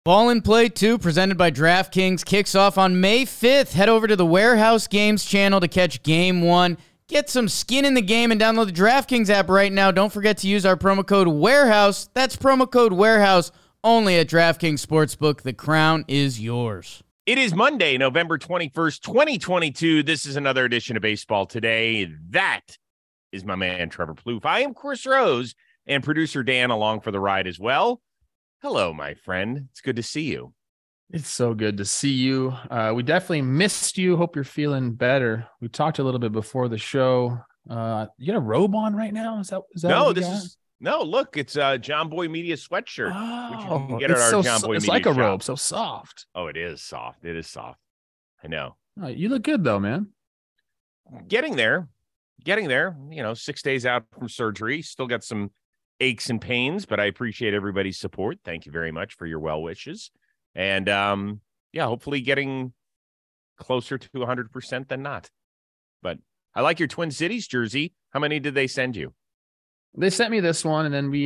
Ball and Play 2, presented by DraftKings, kicks off on May 5th. Head over to the Warehouse Games channel to catch Game 1. Get some skin in the game and download the DraftKings app right now. Don't forget to use our promo code WAREHOUSE. That's promo code WAREHOUSE only at DraftKings Sportsbook. The crown is yours. It is Monday, November 21st, 2022. This is another edition of Baseball Today. That is my man, Trevor Plouffe. I am Chris Rose, and producer Dan along for the ride as well. Hello, my friend. It's good to see you. It's so good to see you. We definitely missed you. Hope you're feeling better. We talked a little bit before the show. You got a robe on right now? Is that no? Look, it's a John Boy Media sweatshirt. Oh, which you can get at our John Boy it's Media like a shop. robe, so soft. Oh, it is soft. It is soft. I know. You look good though, man. Getting there. You know, 6 days out from surgery. Still got some aches and pains, but I appreciate everybody's support. Thank you very much for your well wishes. And hopefully getting closer to 100% than not. But I like your Twin Cities jersey. How many did they send you? They sent me this one, and then we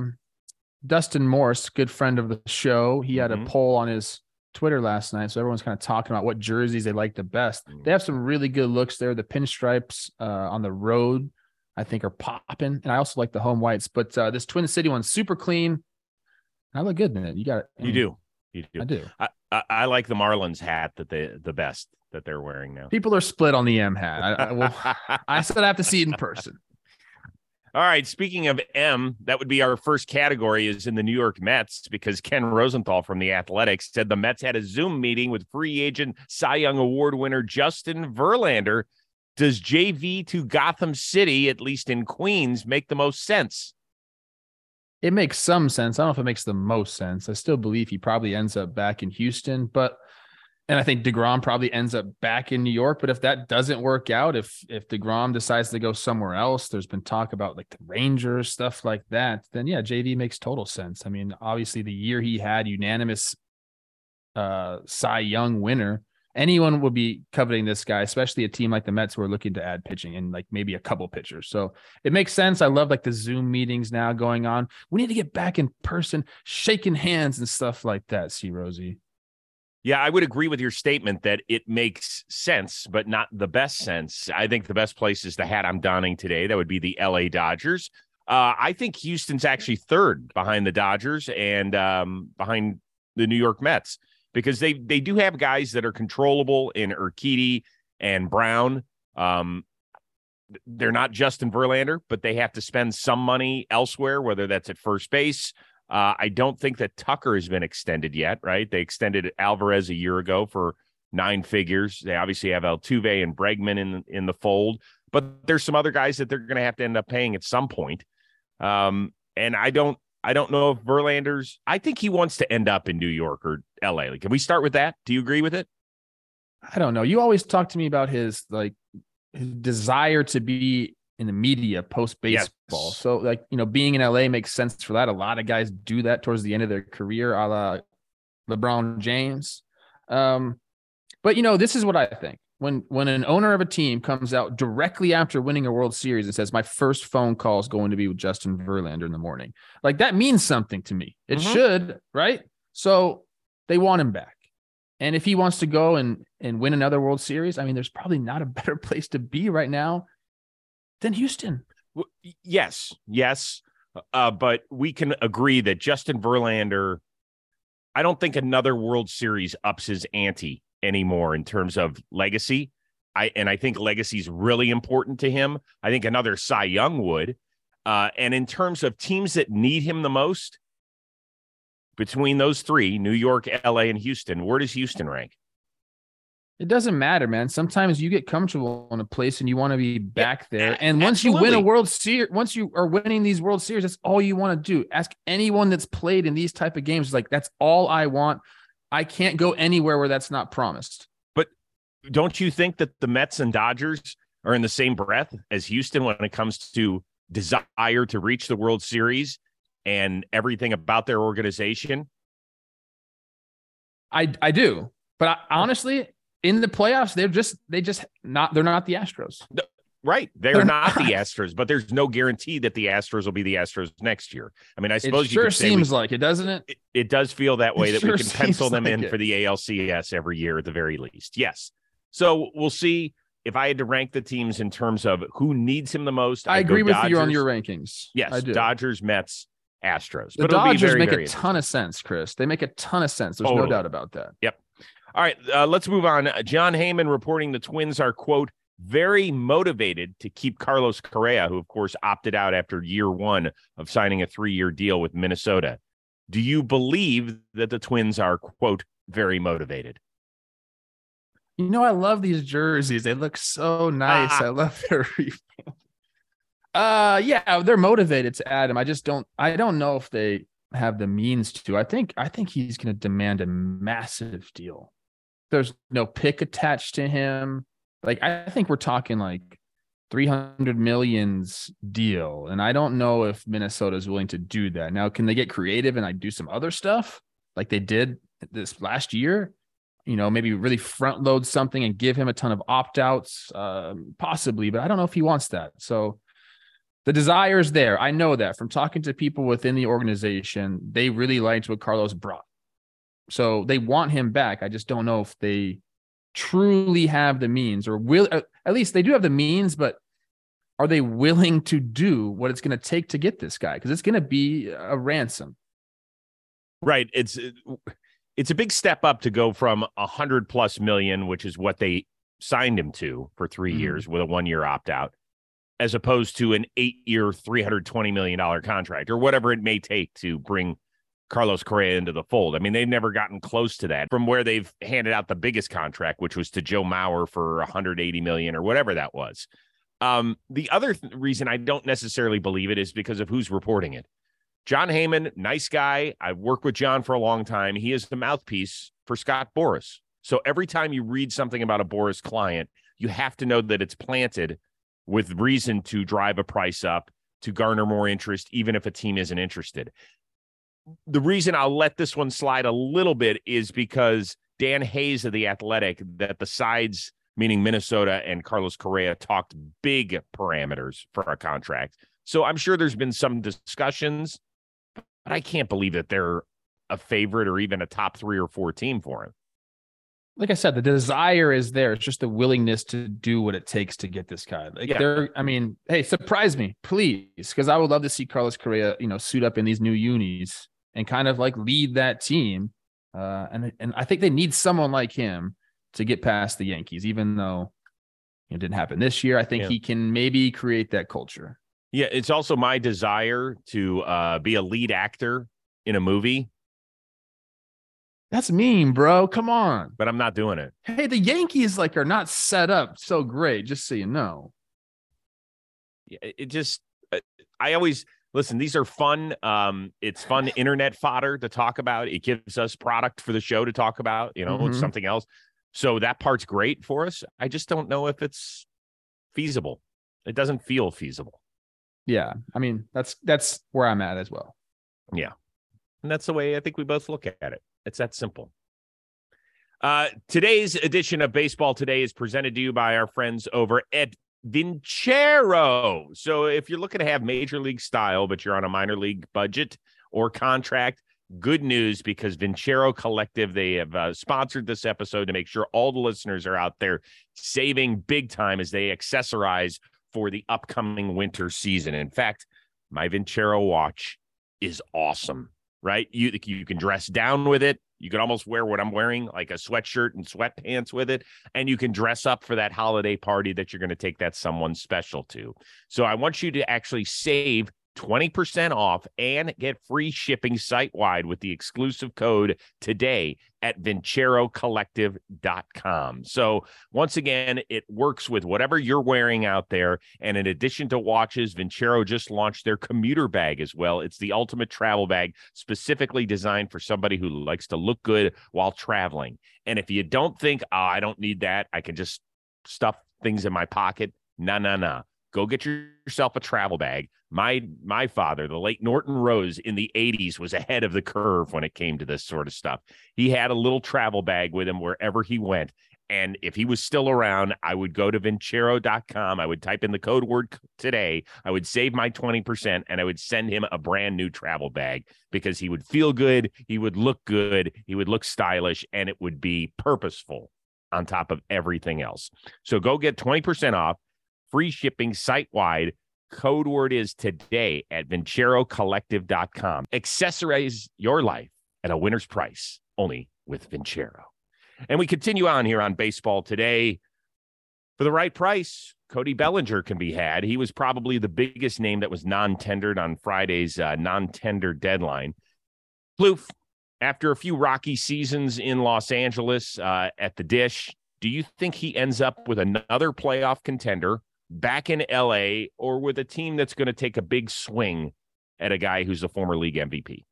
Dustin Morse, good friend of the show, he had a poll on his Twitter last night, so everyone's kind of talking about what jerseys they like the best. They have some really good looks there. The pinstripes on the road, I think, are popping, and I also like the home whites. But this Twin City one's super clean. I look good in it. You got it. You do. I do. I like the Marlins hat the best that they're wearing now. People are split on the M hat. I still have to see it in person. All right. Speaking of M, that would be our first category is in the New York Mets, because Ken Rosenthal from The Athletic said the Mets had a Zoom meeting with free agent Cy Young Award winner Justin Verlander. Does JV to Gotham City, at least in Queens, make the most sense? It makes some sense. I don't know if it makes the most sense. I still believe he probably ends up back in Houston, and I think DeGrom probably ends up back in New York. But if that doesn't work out, if DeGrom decides to go somewhere else, there's been talk about like the Rangers, stuff like that, then yeah, JV makes total sense. I mean, obviously the year he had unanimous Cy Young winner, anyone would be coveting this guy, especially a team like the Mets who are looking to add pitching and like maybe a couple pitchers. So it makes sense. I love like the Zoom meetings now going on. We need to get back in person, shaking hands and stuff like that. See, Rosie. Yeah, I would agree with your statement that it makes sense, but not the best sense. I think the best place is the hat I'm donning today. That would be the LA Dodgers. I think Houston's actually third behind the Dodgers and behind the New York Mets, because they do have guys that are controllable in Urquidy and Brown. They're not Justin Verlander, but they have to spend some money elsewhere, whether that's at first base. I don't think that Tucker has been extended yet, right? They extended Alvarez a year ago for 9 figures. They obviously have Altuve and Bregman in the fold, but there's some other guys that they're going to have to end up paying at some point. And I don't know if Verlander's. I think he wants to end up in New York or LA. Can we start with that? Do you agree with it? I don't know. You always talk to me about his desire to be in the media post baseball. Yes. So like, you know, being in LA makes sense for that. A lot of guys do that towards the end of their career, a la LeBron James. But you know, this is what I think. When an owner of a team comes out directly after winning a World Series and says, my first phone call is going to be with Justin Verlander in the morning, like that means something to me. It should, right? So they want him back. And if he wants to go and win another World Series, I mean, there's probably not a better place to be right now than Houston. Yes. But we can agree that Justin Verlander, I don't think another World Series ups his ante anymore in terms of legacy. I think legacy is really important to him. I think another Cy Young would. And in terms of teams that need him the most, between those three, New York, LA, and Houston, where does Houston rank? It doesn't matter, man. Sometimes you get comfortable in a place and you want to be back there. And once Absolutely. you win a World Series, once you are winning these World Series, that's all you want to do. Ask anyone that's played in these type of games. Like, that's all I want. I can't go anywhere where that's not promised. But don't you think that the Mets and Dodgers are in the same breath as Houston when it comes to desire to reach the World Series and everything about their organization? I do. But honestly, in the playoffs, they're not the Astros. Right. They're not the Astros, but there's no guarantee that the Astros will be the Astros next year. I mean, I suppose it sure seems like it, doesn't it? It does feel that way, that we can pencil them in it. for the ALCS every year at the very least. Yes. So we'll see. If I had to rank the teams in terms of who needs him the most, I agree with you on your rankings. Yes, I do. Dodgers, Mets, Astros. The Dodgers make a ton of sense, Chris. They make a ton of sense. There's no doubt about that. Yep. All right, let's move on. Jon Heyman reporting the Twins are, quote, very motivated to keep Carlos Correa, who, of course, opted out after year one of signing a 3-year deal with Minnesota. Do you believe that the Twins are, quote, very motivated? You know, I love these jerseys. They look so nice. I love their yeah, they're motivated to add him. I don't know if they have the means to. I think he's going to demand a massive deal. There's no pick attached to him. Like, I think we're talking like 300 millions deal. And I don't know if Minnesota is willing to do that. Now, can they get creative and do some other stuff like they did this last year? You know, maybe really front load something and give him a ton of opt-outs, possibly, but I don't know if he wants that. So the desire is there. I know that from talking to people within the organization. They really liked what Carlos brought. So they want him back. I just don't know if they truly have the means, or will, at least they do have the means, but are they willing to do what it's going to take to get this guy? Because it's going to be a ransom. Right. It's a big step up to go from $100+ million, which is what they signed him to for 3 years with a 1-year opt-out, as opposed to an 8-year, $320 million contract, or whatever it may take to bring Carlos Correa into the fold. I mean, they've never gotten close to that from where they've handed out the biggest contract, which was to Joe Mauer for $180 million or whatever that was. The other reason I don't necessarily believe it is because of who's reporting it. Jon Heyman, nice guy. I've worked with John for a long time. He is the mouthpiece for Scott Boras. So every time you read something about a Boras client, you have to know that it's planted with reason to drive a price up, to garner more interest, even if a team isn't interested. The reason I'll let this one slide a little bit is because Dan Hayes of The Athletic, that the sides, meaning Minnesota and Carlos Correa, talked big parameters for a contract. So I'm sure there's been some discussions, but I can't believe that they're a favorite or even a top 3 or 4 team for him. Like I said, the desire is there. It's just the willingness to do what it takes to get this guy. Hey, surprise me, please, because I would love to see Carlos Correa, suit up in these new unis and kind of like lead that team. And I think they need someone like him to get past the Yankees, even though it didn't happen this year. I think he can maybe create that culture. Yeah, it's also my desire to be a lead actor in a movie. That's mean, bro. Come on. But I'm not doing it. Hey, the Yankees are not set up so great, just so you know. It just, I always, listen, these are fun. It's fun internet fodder to talk about. It gives us product for the show to talk about, it's something else. So that part's great for us. I just don't know if it's feasible. It doesn't feel feasible. Yeah. I mean, that's where I'm at as well. Yeah. And that's the way I think we both look at it. It's that simple. Today's edition of Baseball Today is presented to you by our friends over at Vincero. So if you're looking to have major league style, but you're on a minor league budget or contract, good news, because Vincero Collective, they have sponsored this episode to make sure all the listeners are out there saving big time as they accessorize for the upcoming winter season. In fact, my Vincero watch is awesome. Right? You can dress down with it. You can almost wear what I'm wearing, like a sweatshirt and sweatpants with it. And you can dress up for that holiday party that you're going to take that someone special to. So I want you to actually save 20% off and get free shipping site-wide with the exclusive code today at VinceroCollective.com. So once again, it works with whatever you're wearing out there. And in addition to watches, Vincero just launched their commuter bag as well. It's the ultimate travel bag, specifically designed for somebody who likes to look good while traveling. And if you don't think, I don't need that, I can just stuff things in my pocket. No. Go get yourself a travel bag. My father, the late Norton Rose, in the 80s was ahead of the curve when it came to this sort of stuff. He had a little travel bag with him wherever he went, And if he was still around, I would go to Vincero.com. I would type in the code word today. I would save my 20% and I would send him a brand new travel bag because he would feel good. He would look good. He would look stylish, and it would be purposeful on top of everything else. So go get 20% off, free shipping site-wide. Code word is today at VinceroCollective.com. Accessorize your life at a winner's price, only with Vincero. And we continue on here on Baseball Today. For the right price, Cody Bellinger can be had. He was probably the biggest name that was non-tendered on Friday's non-tender deadline. Floof, after a few rocky seasons in Los Angeles at the Dish, do you think he ends up with another playoff contender back in LA, or with a team that's going to take a big swing at a guy who's a former league MVP?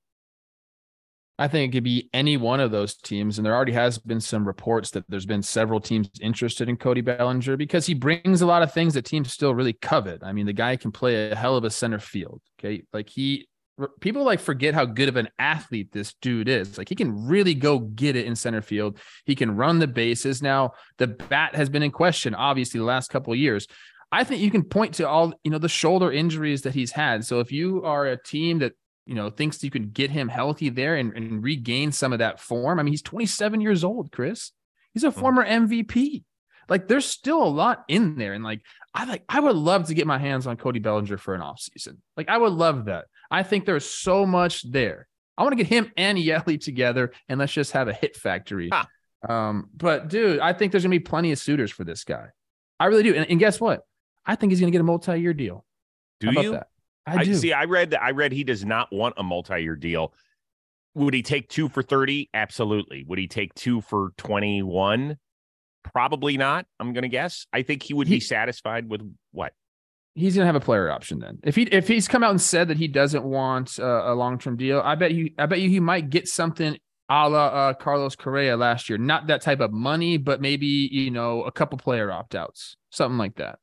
I think it could be any one of those teams. And there already has been some reports that there's been several teams interested in Cody Bellinger because he brings a lot of things that teams still really covet. I mean, the guy can play a hell of a center field. Okay. Like people like forget how good of an athlete this dude is. Like he can really go get it in center field. He can run the bases. Now the bat has been in question, obviously, the last couple of years. I think you can point to all, the shoulder injuries that he's had. So if you are a team that, thinks you can get him healthy there and regain some of that form. I mean, he's 27 years old, Chris. He's a former MVP. Like there's still a lot in there. And I would love to get my hands on Cody Bellinger for an offseason. Like I would love that. I think there's so much there. I want to get him and Yelly together and let's just have a hit factory. But dude, I think there's gonna be plenty of suitors for this guy. I really do. And guess what? I think he's gonna get a multi-year deal. Do you? That? I do. See, I read he does not want a multi-year deal. Would he take 2 for 30? Absolutely. Would he take 2 for 21? Probably not. I'm going to guess. I think he would be satisfied with what? He's going to have a player option then. If he's come out and said that he doesn't want a long-term deal, I bet you he might get something a la Carlos Correa last year. Not that type of money, but maybe, a couple player opt-outs, something like that.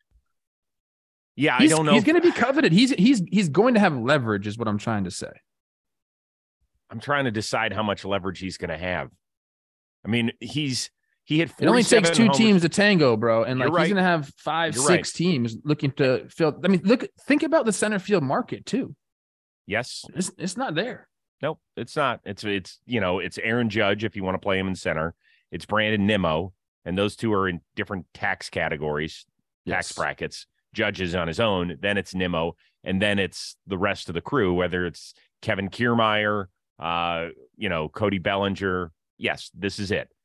Yeah, I don't know. He's going to be coveted. He's going to have leverage is what I'm trying to say. I'm trying to decide how much leverage he's going to have. I mean, he had 47 It only takes 2 homers. Teams to tango, bro. And You're he's right. going to have 5-6 teams looking to fill. I mean, think about the center field market too. Yes. It's not there. Nope, it's not. It's it's Aaron Judge if you want to play him in center. It's Brandon Nimmo, and those two are in different tax categories, tax brackets. Judge is on his own, then it's Nimmo, and then it's the rest of the crew, whether it's Kevin Kiermaier, Cody Bellinger. Yes, this is it.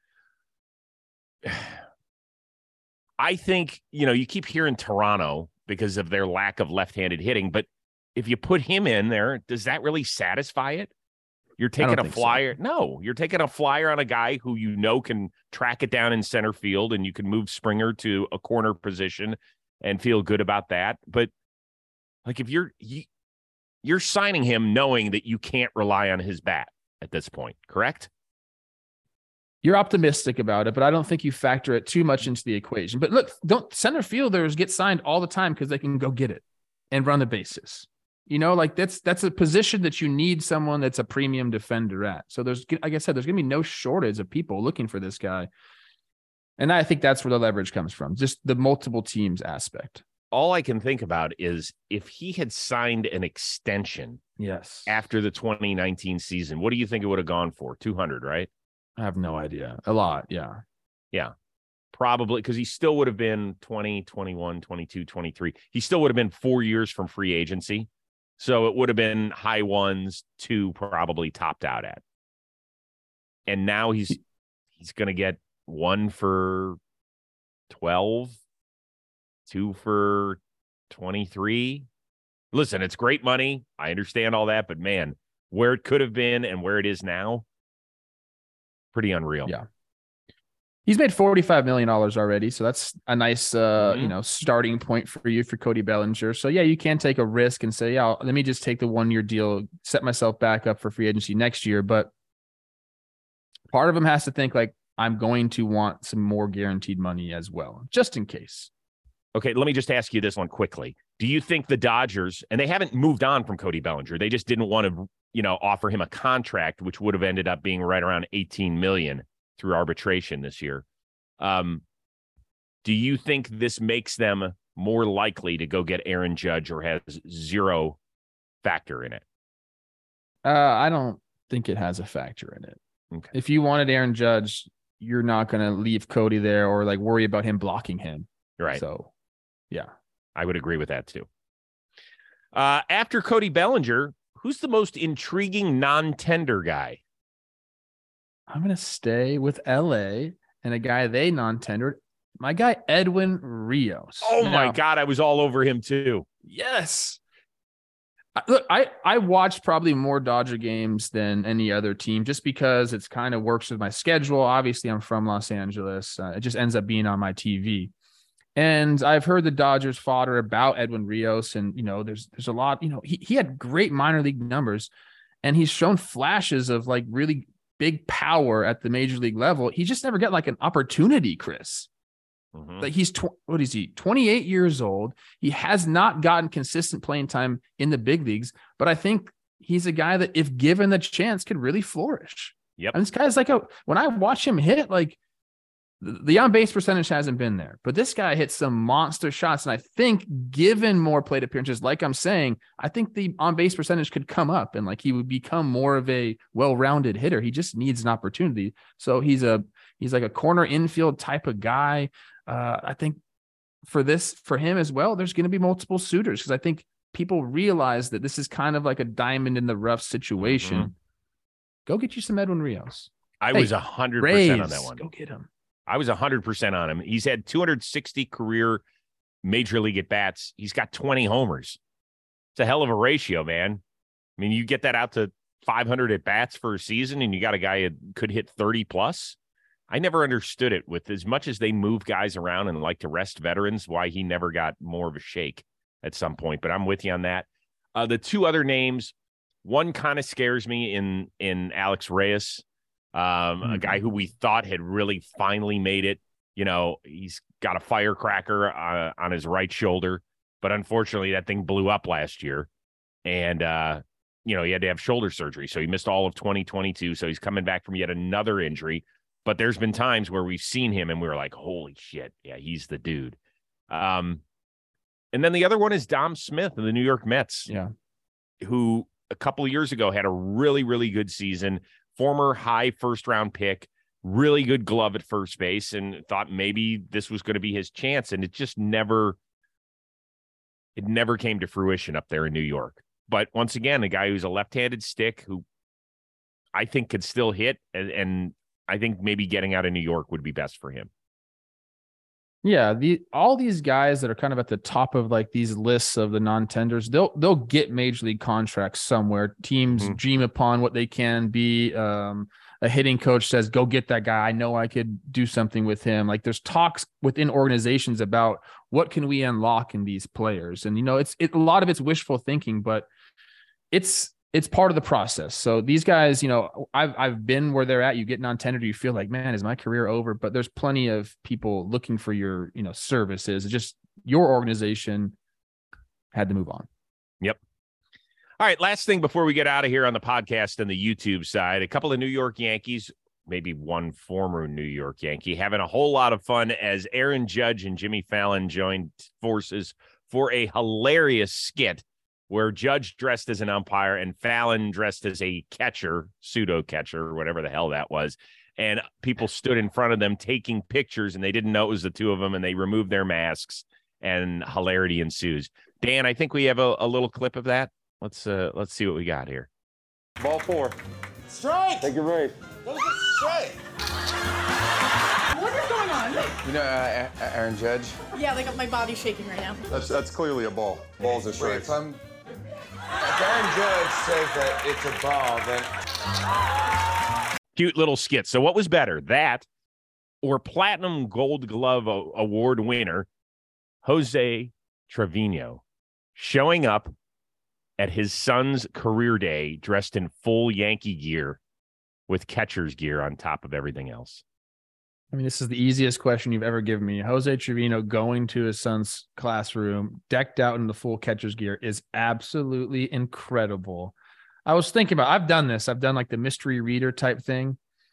I think, you keep hearing Toronto because of their lack of left-handed hitting, but if you put him in there, does that really satisfy it? You're taking a flyer. So. No, you're taking a flyer on a guy who can track it down in center field, and you can move Springer to a corner position and feel good about that. But like if you're signing him knowing that you can't rely on his bat at this point, correct? You're optimistic about it, but I don't think you factor it too much into the equation. But look, center fielders get signed all the time because they can go get it and run the bases. That's a position that you need someone that's a premium defender at. So there's, like I said, there's going to be no shortage of people looking for this guy. And I think that's where the leverage comes from, just the multiple teams aspect. All I can think about is if he had signed an extension after the 2019 season, what do you think it would have gone for? 200, right? I have no idea. A lot, yeah. Yeah, probably, because he still would have been 20, 21, 22, 23. He still would have been 4 years from free agency. So it would have been high ones, 2 probably topped out at. And now he's going to get 1 for 12, 2 for 23. Listen, it's great money. I understand all that, but man, where it could have been and where it is now, pretty unreal. Yeah. He's made $45 million already. So that's a nice, starting point for you for Cody Bellinger. So yeah, you can take a risk and say, let me just take the 1-year deal, set myself back up for free agency next year. But part of him has to think like, I'm going to want some more guaranteed money as well, just in case. Okay, let me just ask you this one quickly. Do you think the Dodgers, and they haven't moved on from Cody Bellinger, they just didn't want to, offer him a contract, which would have ended up being right around $18 million through arbitration this year. Do you think this makes them more likely to go get Aaron Judge, or has zero factor in it? I don't think it has a factor in it. Okay. If you wanted Aaron Judge, you're not going to leave Cody there or like worry about him blocking him. Right. So, yeah. I would agree with that too. After Cody Bellinger, who's the most intriguing non-tender guy? I'm going to stay with LA and a guy they non-tendered. My guy, Edwin Rios. Oh, my God. I was all over him too. Yes. Look, I watch probably more Dodger games than any other team just because it's kind of works with my schedule. Obviously, I'm from Los Angeles. It just ends up being on my TV. And I've heard the Dodgers fodder about Edwin Rios. And, there's a lot, he had great minor league numbers and he's shown flashes of like really big power at the major league level. He just never got like an opportunity, Chris. Mm-hmm. Like he's 28 years old. He has not gotten consistent playing time in the big leagues, but I think he's a guy that if given the chance could really flourish. Yep. And this guy's like when I watch him hit, like the on-base percentage hasn't been there, but this guy hits some monster shots. And I think given more plate appearances, like I'm saying, I think the on-base percentage could come up and like he would become more of a well-rounded hitter. He just needs an opportunity. So he's like a corner infield type of guy. I think for him as well, there's going to be multiple suitors because I think people realize that this is kind of like a diamond in the rough situation. Mm-hmm. Go get you some Edwin Rios. I was 100% on that one. Go get him. I was 100% on him. He's had 260 career major league at bats. He's got 20 homers. It's a hell of a ratio, man. I mean, you get that out to 500 at bats for a season and you got a guy that could hit 30 plus. I never understood it with as much as they move guys around and like to rest veterans, why he never got more of a shake at some point, but I'm with you on that. The two other names, one kind of scares me in Alex Reyes, a guy who we thought had really finally made it. He's got a firecracker on his right shoulder, but unfortunately that thing blew up last year. And, he had to have shoulder surgery. So he missed all of 2022. So he's coming back from yet another injury. But there's been times where we've seen him and we were like, holy shit. Yeah, he's the dude. And then the other one is Dom Smith of the New York Mets. Yeah. Who a couple of years ago had a really, really good season, former high first round pick, really good glove at first base, and thought maybe this was going to be his chance. And it just never came to fruition up there in New York. But once again, a guy who's a left-handed stick who I think could still hit, and I think maybe getting out of New York would be best for him. Yeah, all these guys that are kind of at the top of like these lists of the non-tenders, they'll get major league contracts somewhere. Teams dream upon what they can be. A hitting coach says, "Go get that guy. I know I could do something with him." Like there's talks within organizations about what can we unlock in these players, and it's a lot of it's wishful thinking, but it's part of the process. So these guys, I've been where they're at. You get non-tendered, you feel like, man, is my career over? But there's plenty of people looking for your, services. It's just your organization had to move on. Yep. All right. Last thing before we get out of here on the podcast and the YouTube side, a couple of New York Yankees, maybe one former New York Yankee, having a whole lot of fun as Aaron Judge and Jimmy Fallon joined forces for a hilarious skit where Judge dressed as an umpire and Fallon dressed as a catcher, pseudo catcher, whatever the hell that was. And people stood in front of them taking pictures and they didn't know it was the two of them and they removed their masks and hilarity ensues. Dan, I think we have a little clip of that. Let's see what we got here. Ball 4. Strike! Take a break. That was a strike. What is going on? Aaron Judge. Yeah, like my body's shaking right now. That's clearly a ball. Ball's a strike. If Aaron Judge says that it's a ball, then... Cute little skit. So what was better, that or Platinum Gold Glove Award winner Jose Trevino showing up at his son's career day dressed in full Yankee gear with catcher's gear on top of everything else? I mean, this is the easiest question you've ever given me. Jose Trevino going to his son's classroom, decked out in the full catcher's gear, is absolutely incredible. I was thinking about, I've done this. I've done like the mystery reader type thing.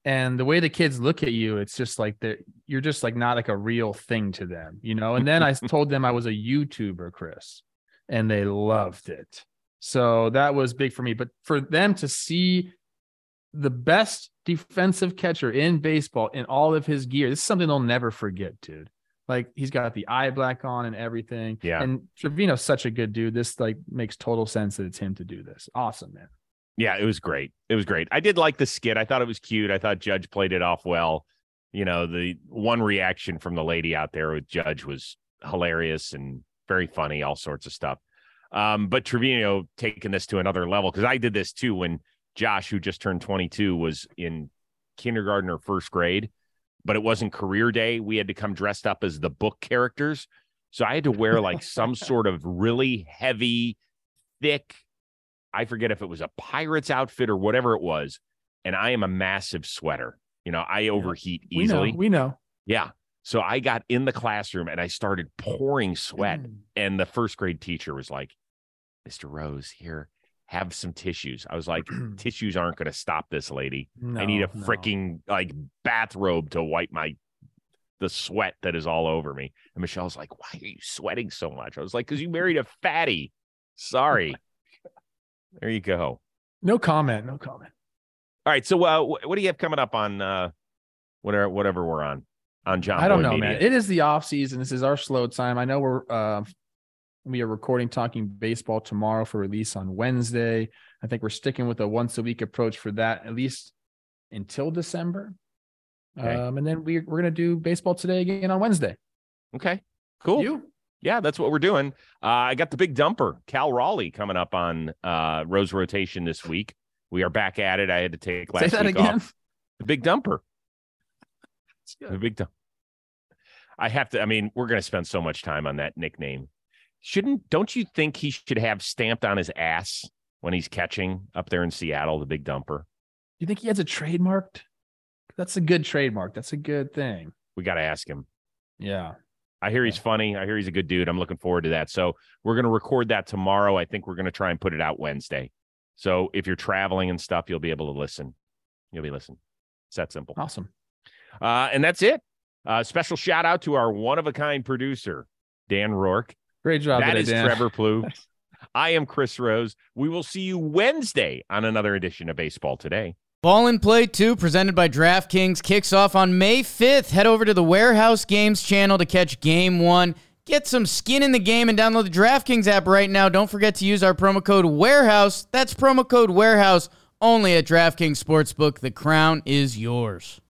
And the way the kids look at you, it's just like you're just like not like a real thing to them, you know? And then I told them I was a YouTuber, Chris, and they loved it. So that was big for me. But for them to see the best defensive catcher in baseball in all of his gear, this is something they'll never forget, dude. Like, he's got the eye black on and everything. Yeah. And Trevino's such a good dude. This like makes total sense that it's him to do this. Awesome, man. Yeah, it was great. It was great. I did like the skit. I thought it was cute. I thought Judge played it off well. You know, the one reaction from the lady out there with Judge was hilarious and very funny, all sorts of stuff. But Trevino taking this to another level, because I did this too when Josh, who just turned 22, was in kindergarten or first grade, but it wasn't career day. We had to come dressed up as the book characters. So I had to wear like some sort of really heavy, thick, I forget if it was a pirate's outfit or whatever it was. And I am a massive sweater. You know, I overheat easily. We know. Yeah. So I got in the classroom and I started pouring sweat. And the first grade teacher was like, Mr. Rose, here, have some tissues. I was like, tissues aren't going to stop this, lady. I need a freaking like bathrobe to wipe the sweat that is all over me. And Michelle's like, why are you sweating so much? I was like, because you married a fatty. Sorry. There you go. No comment. All right. So what do you have coming up on whatever we're on John I don't Boy know, Media? man. It is the off season. This is our slow time. I know we are recording Talking Baseball tomorrow for release on Wednesday. I think we're sticking with a once a week approach for that, at least until December. Okay. And then we're going to do Baseball Today again on Wednesday. Okay, cool. You? Yeah, that's what we're doing. I got the big dumper, Cal Raleigh, coming up on Rose Rotation this week. We are back at it. I had to take last Say that week again. off. The big dumper. The big dumper. I have to. I mean, we're going to spend so much time on that nickname. Don't you think he should have stamped on his ass when he's catching up there in Seattle, the big dumper? You think he has a trademarked? That's a good trademark. That's a good thing. We got to ask him. Yeah. I hear he's funny. I hear he's a good dude. I'm looking forward to that. So we're going to record that tomorrow. I think we're going to try and put it out Wednesday. So if you're traveling and stuff, you'll be able to listen. You'll be listening. It's that simple. Awesome. And that's it. Special shout out to our one-of-a-kind producer, Dan Rourke. Great job. That today, is Dan. Trevor Plouffe. I am Chris Rose. We will see you Wednesday on another edition of Baseball Today. Ball and Play 2, presented by DraftKings, kicks off on May 5th. Head over to the Warehouse Games channel to catch Game 1. Get some skin in the game and download the DraftKings app right now. Don't forget to use our promo code WAREHOUSE. That's promo code WAREHOUSE only at DraftKings Sportsbook. The crown is yours.